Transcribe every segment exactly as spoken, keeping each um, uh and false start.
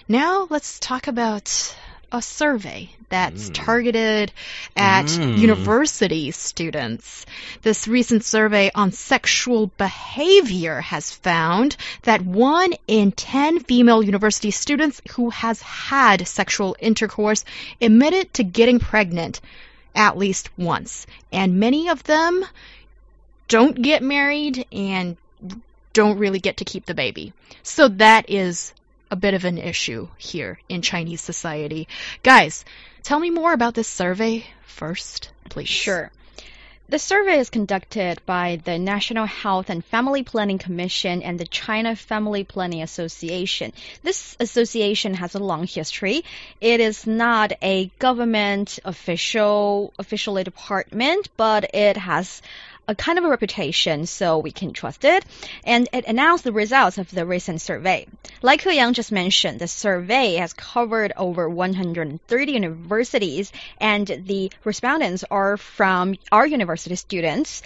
Now let's talk about a survey that's Mm. targeted at Mm. university students. This recent survey on sexual behavior has found that one in ten female university students who has had sexual intercourse admitted to getting pregnant at least once. And many of them don't get married and don't really get to keep the baby. So that is a bit of an issue here in Chinese society. Guys, tell me more about this survey first, please. Sure. The survey is conducted by the National Health and Family Planning Commission and the China Family Planning Association. This association has a long history. It is not a government official, officially department, but it has a kind of a reputation, so we can trust it. And it announced the results of the recent survey. Like He Yang just mentioned, the survey has covered over one hundred thirty universities, and the respondents are from our university students,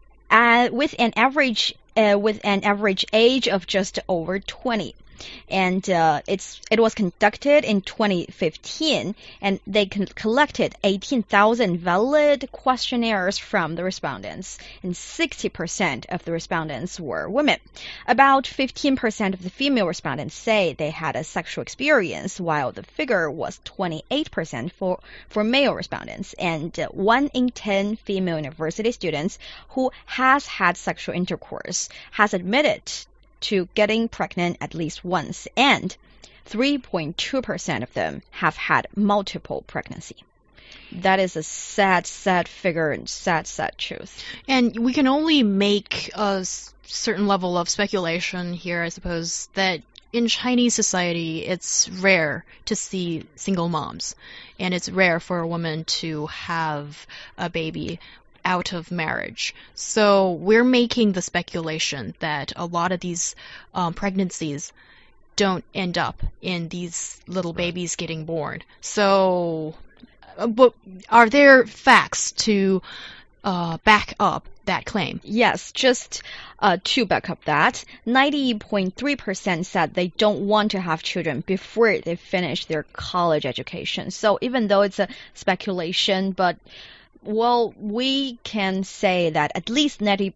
uh, with an average uh, with an average age of just over twenty. And uh, it's it was conducted in twenty fifteen, and they con collected eighteen thousand valid questionnaires from the respondents, and sixty percent of the respondents were women. About fifteen percent of the female respondents say they had a sexual experience, while the figure was twenty-eight percent for, for male respondents, and uh, one in ten female university students who has had sexual intercourse has admitted to getting pregnant at least once, and three point two percent of them have had multiple pregnancy. That is a sad, sad figure and sad, sad truth. And we can only make a certain level of speculation here, I suppose, that in Chinese society, it's rare to see single moms, and it's rare for a woman to have a baby out of marriage. So we're making the speculation that a lot of these um, pregnancies don't end up in these little babies getting born. So, uh, but are there facts to uh, back up that claim? Yes, just uh, to back up that, ninety point three percent said they don't want to have children before they finish their college education. So even though it's a speculation, but well, we can say that at least ninety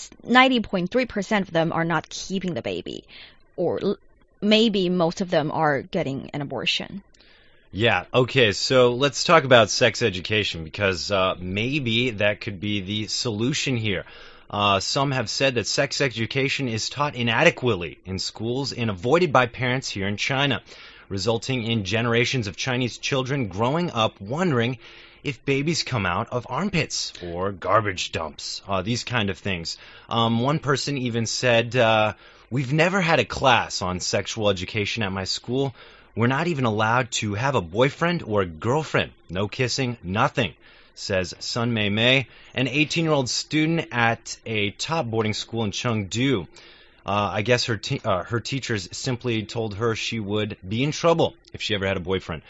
point three percent of them are not keeping the baby, or l maybe most of them are getting an abortion. Yeah, okay, so let's talk about sex education, because uh, maybe that could be the solution here. Uh, some have said that sex education is taught inadequately in schools and avoided by parents here in China, resulting in generations of Chinese children growing up wondering if babies come out of armpits or garbage dumps, uh, these kind of things. Um, one person even said, uh, we've never had a class on sexual education at my school. We're not even allowed to have a boyfriend or a girlfriend. No kissing, nothing, says Sun Mei Mei, an eighteen-year-old student at a top boarding school in Chengdu. Uh, I guess her, te uh, her teachers simply told her she would be in trouble if she ever had a boyfriend.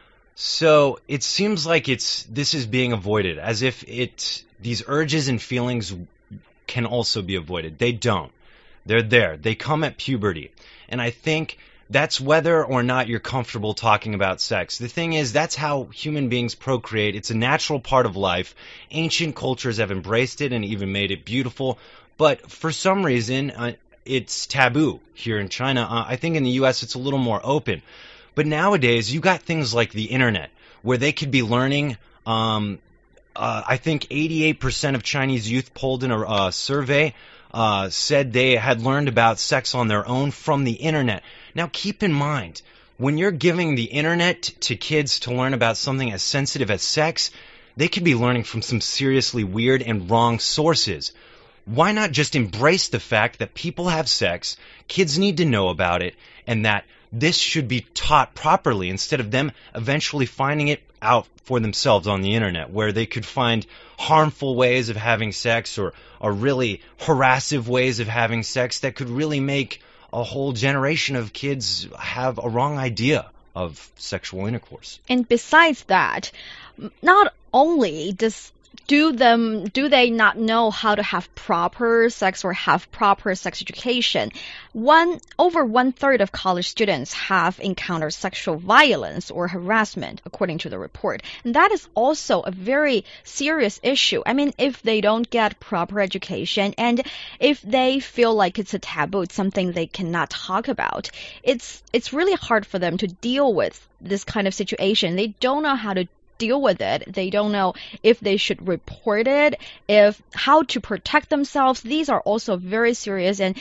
So it seems like it's this is being avoided, as if it these urges and feelings can also be avoided. They don't. They're there. They come at puberty. And I think that's whether or not you're comfortable talking about sex. The thing is, that's how human beings procreate. It's a natural part of life. Ancient cultures have embraced it and even made it beautiful. But for some reason, uh, it's taboo here in China. Uh, I think in the U S it's a little more open. But nowadays, you got things like the internet, where they could be learning. Um, uh, I think eighty-eight percent of Chinese youth polled in a uh, survey uh, said they had learned about sex on their own from the internet. Now, keep in mind, when you're giving the internet to kids to learn about something as sensitive as sex, they could be learning from some seriously weird and wrong sources. Why not just embrace the fact that people have sex, kids need to know about it, and that this should be taught properly instead of them eventually finding it out for themselves on the internet, where they could find harmful ways of having sex or, or really harassive ways of having sex that could really make a whole generation of kids have a wrong idea of sexual intercourse. And besides that, not only does do them do they not know how to have proper sex or have proper sex education? One over one third of college students have encountered sexual violence or harassment, according to the report. And that is also a very serious issue. I mean, if they don't get proper education and if they feel like it's a taboo, it's something they cannot talk about, it's it's really hard for them to deal with this kind of situation. They don't know how to deal with it. They don't know if they should report it, if how to protect themselves. These are also very serious, and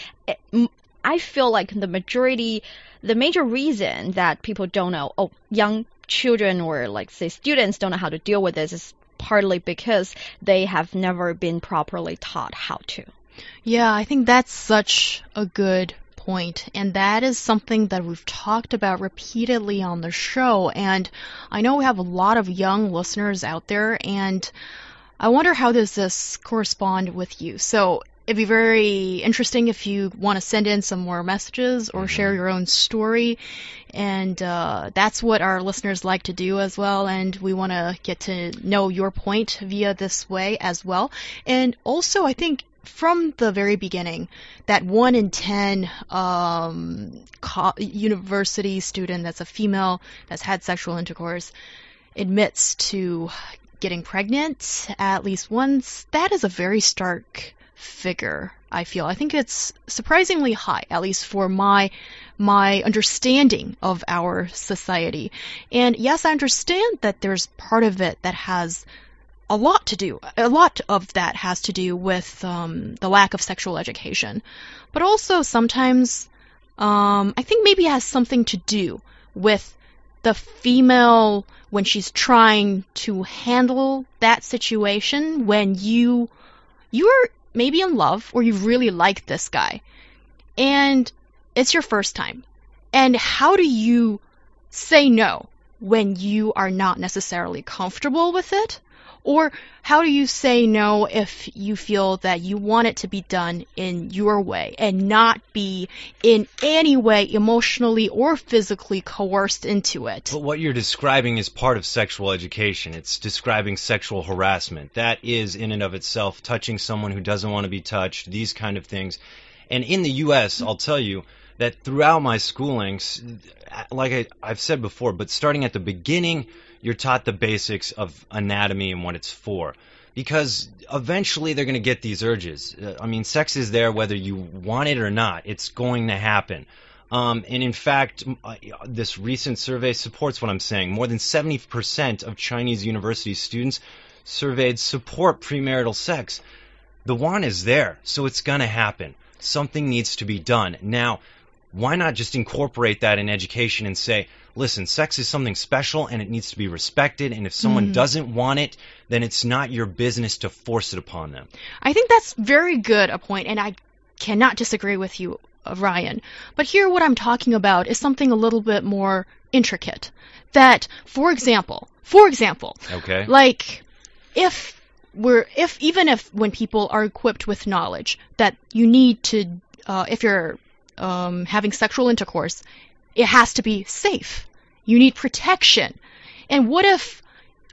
I feel like the majority, the major reason that people don't know, oh, young children or like say students don't know how to deal with this is partly because they have never been properly taught how to. Yeah, I think that's such a good point, and that is something that we've talked about repeatedly on the show, and I know we have a lot of young listeners out there, and I wonder how does this correspond with you. So it'd be very interesting if you want to send in some more messages or share your own story, and uh, that's what our listeners like to do as well, and we want to get to know your point via this way as well. And also, I think from the very beginning, that one in ten um, co- university student that's a female that's had sexual intercourse admits to getting pregnant at least once. That is a very stark figure, I feel. I think it's surprisingly high, at least for my my understanding of our society. And yes, I understand that there's part of it that has a lot to do, a lot of that has to do with um, the lack of sexual education. But also sometimes um, I think maybe it has something to do with the female when she's trying to handle that situation when you, you're maybe in love or you really like this guy and it's your first time. And how do you say no when you are not necessarily comfortable with it? Or how do you say no if you feel that you want it to be done in your way and not be in any way emotionally or physically coerced into it? But what you're describing is part of sexual education. It's describing sexual harassment. That is, in and of itself, touching someone who doesn't want to be touched, these kind of things. And in the U S, I'll tell you that throughout my schooling, like I, I've said before, but starting at the beginning, you're taught the basics of anatomy and what it's for. Because eventually they're going to get these urges. Uh, I mean, sex is there whether you want it or not. It's going to happen. Um, and in fact, uh, this recent survey supports what I'm saying. More than seventy percent of Chinese university students surveyed support premarital sex. The want is there, so it's going to happen. Something needs to be done. Now, why not just incorporate that in education and say, listen, sex is something special and it needs to be respected, and if someone mm. doesn't want it, then it's not your business to force it upon them. I think that's very good a point, and I cannot disagree with you, Ryan. But here what I'm talking about is something a little bit more intricate. That, for example, for example, okay. like if we're, if even if when people are equipped with knowledge that you need to, uh, if you're um, having sexual intercourse, it has to be safe. You need protection. And what if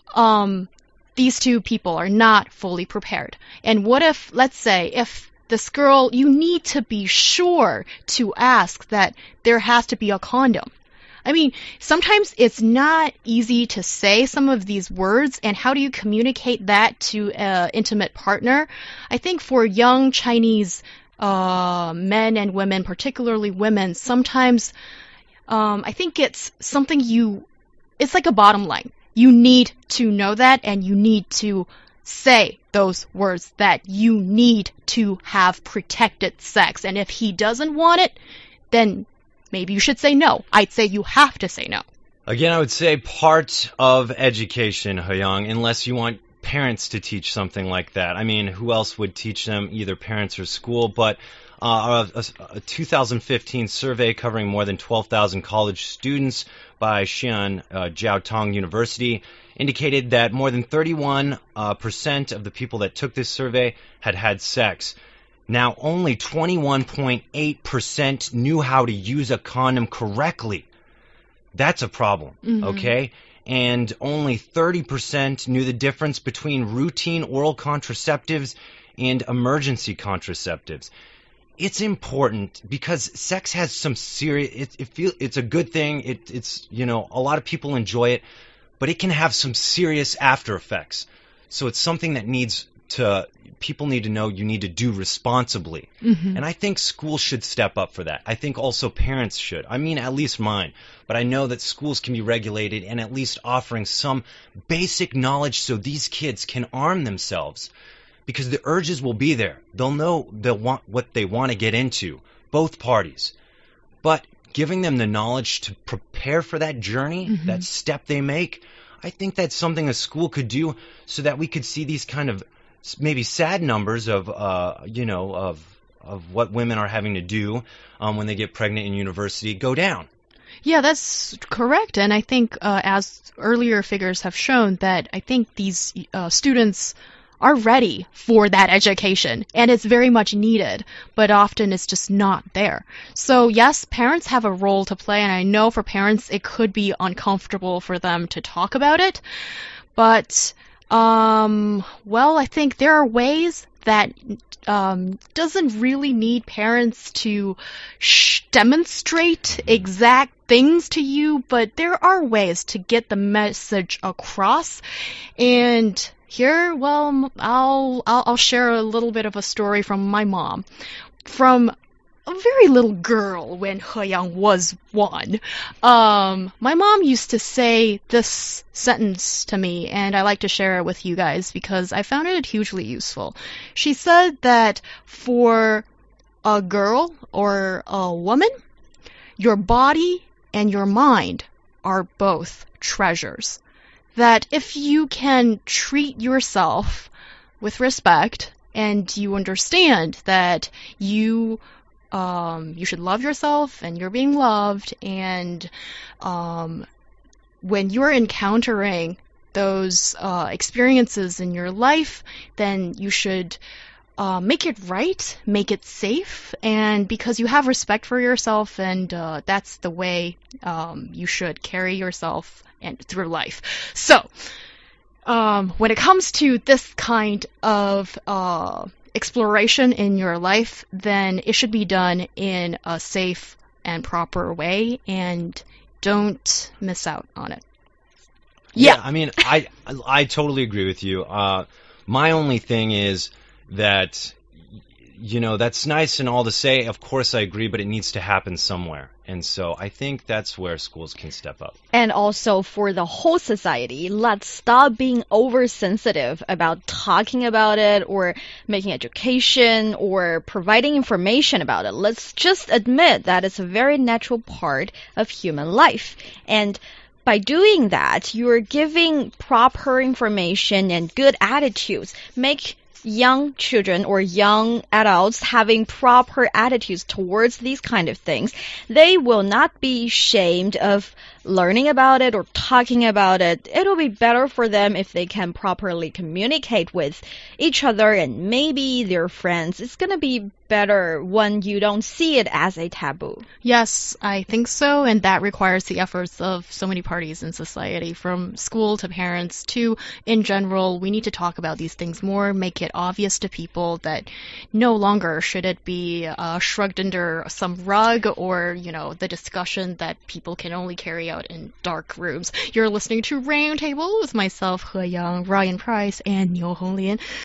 um, these two people are not fully prepared? And what if, let's say, if this girl, you need to be sure to ask that there has to be a condom. I mean, sometimes it's not easy to say some of these words, and how do you communicate that to an intimate partner? I think for young Chinese uh, men and women, particularly women, sometimes Um, I think it's something you, it's like a bottom line. You need to know that, and you need to say those words that you need to have protected sex. And if he doesn't want it, then maybe you should say no. I'd say you have to say no. Again, I would say part of education, He-Young, unless you want parents to teach something like that. I mean, who else would teach them? Either parents or school, but Uh, a, a two thousand fifteen survey covering more than twelve thousand college students by Xi'an uh, Jiaotong University indicated that more than thirty-one percent uh, of the people that took this survey had had sex. Now, only twenty-one point eight percent knew how to use a condom correctly. That's a problem, mm-hmm. okay? and only thirty percent knew the difference between routine oral contraceptives and emergency contraceptives. It's important because sex has some serious, it, it feel, it's a good thing, it, it's, you know, a lot of people enjoy it, but it can have some serious after effects. So it's something that needs to, people need to know you need to do responsibly. Mm-hmm. And I think schools should step up for that. I think also parents should. I mean, at least mine. But I know that schools can be regulated and at least offering some basic knowledge so these kids can arm themselves. Because the urges will be there. They'll know they'll want what they want to get into, both parties. But giving them the knowledge to prepare for that journey, mm-hmm. that step they make, I think that's something a school could do so that we could see these kind of maybe sad numbers of, uh, you know, of of what women are having to do um, when they get pregnant in university go down. Yeah, that's correct. And I think uh, as earlier figures have shown that I think these uh, students are ready for that education, and it's very much needed, but often it's just not there. So yes, parents have a role to play, and I know for parents it could be uncomfortable for them to talk about it, but um, well, I think there are ways that um, doesn't really need parents to sh- demonstrate exact things to you, but there are ways to get the message across. And here, well, I'll, I'll I'll share a little bit of a story from my mom. From a very little girl when He Yang was one, um, my mom used to say this sentence to me, and I like to share it with you guys because I found it hugely useful. She said that for a girl or a woman, your body and your mind are both treasures. That if you can treat yourself with respect and you understand that you um, you should love yourself and you're being loved, and um, when you're encountering those uh, experiences in your life, then you should uh, make it right, make it safe, and because you have respect for yourself, and uh, that's the way um, you should carry yourself and through life. So, um, when it comes to this kind of uh, exploration in your life, then it should be done in a safe and proper way, and don't miss out on it. Yeah, Yeah. I mean, I I totally agree with you. Uh, my only thing is that, you know, that's nice and all to say, of course I agree, but it needs to happen somewhere. And so I think that's where schools can step up. And also for the whole society, let's stop being oversensitive about talking about it or making education or providing information about it. Let's just admit that it's a very natural part of human life. And by doing that, you're giving proper information and good attitudes. Make young children or young adults having proper attitudes towards these kind of things. They will not be ashamed of learning about it or talking about it. It'll be better for them if they can properly communicate with each other and maybe their friends. It's going to be better when you don't see it as a taboo. Yes, I think so, and that requires the efforts of so many parties in society, from school to parents to, in general, we need to talk about these things more, make it obvious to people that no longer should it be uh, shrugged under some rug or, you know, the discussion that people can only carry out in dark rooms. You're listening to Roundtable with myself, He Yang, Ryan Price, and Niu Honglin.